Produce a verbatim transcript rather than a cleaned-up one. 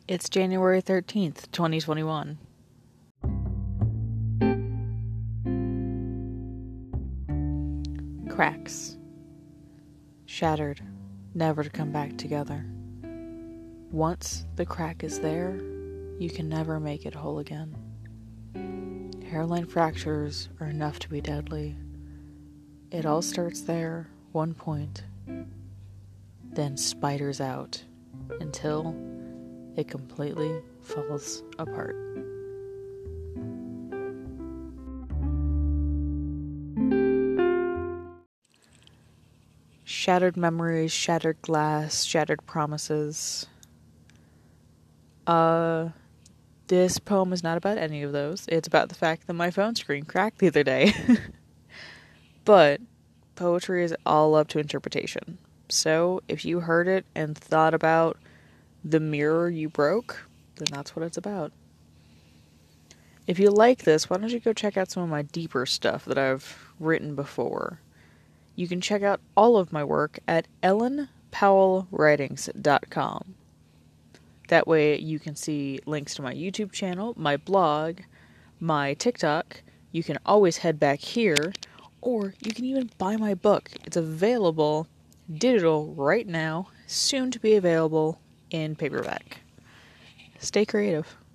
It's January thirteenth, twenty twenty-one. Cracks. Shattered, never to come back together. Once the crack is there, you can never make it whole again. Hairline fractures are enough to be deadly. It all starts there, one point, then spiders out until it completely falls apart. Shattered memories, shattered glass, shattered promises. Uh, this poem is not about any of those. It's about the fact that my phone screen cracked the other day. But poetry is all up to interpretation. So if you heard it and thought about the mirror you broke, then that's what it's about. If you like this, why don't you go check out some of my deeper stuff that I've written before. You can check out all of my work at ellen powell writings dot com. That way you can see links to my YouTube channel, my blog, my TikTok. You can always head back here, or you can even buy my book. It's available digital right now, soon to be available in paperback. Stay creative.